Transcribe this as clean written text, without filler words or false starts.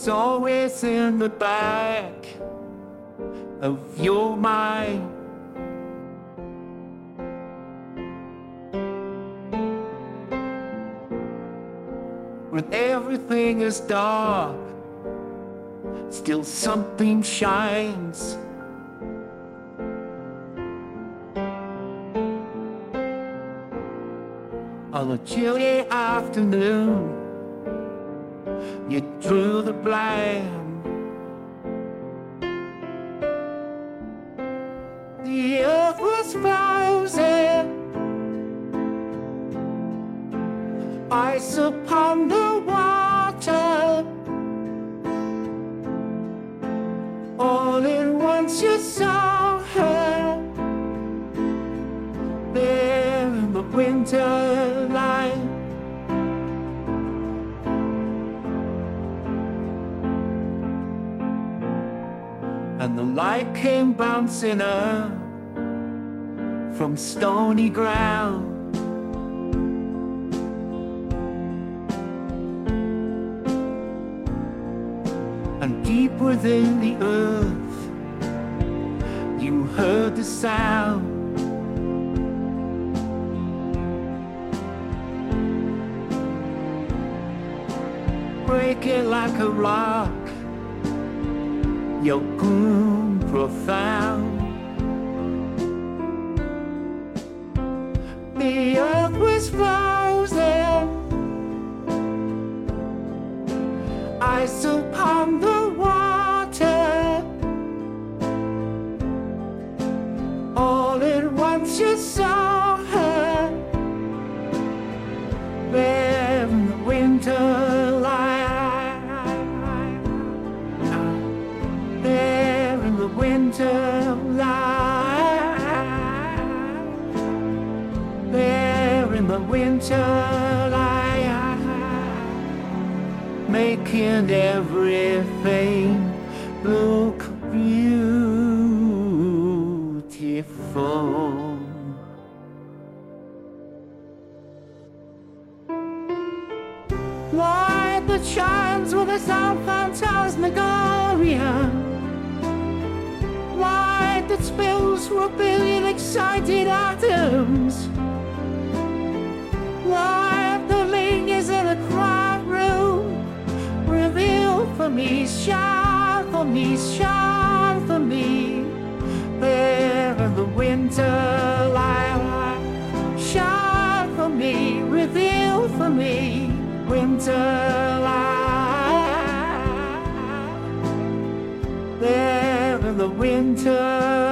It's always in the back of your mind. When everything is dark, still something shines. On a chilly afternoon, you drew the blind. The earth was frozen, ice upon the water. All at once you saw her there in the winter light. And the light came bouncing up from stony ground. And deep within the earth, you heard the sound. Breaking like a rock, your gloom profound. The earth was frozen, ice upon the water. All at once you saw her there in the winter light. There in the winter light. There in the winter light, making everything look beautiful. Light that shines with a sound phantasmagoria. Light that spills through a billion excited atoms. Light that lingers in a quiet room. Reveal for me, shine for me, shine for me. There in the winter light, shine for me, reveal for me, winter light. There in the winter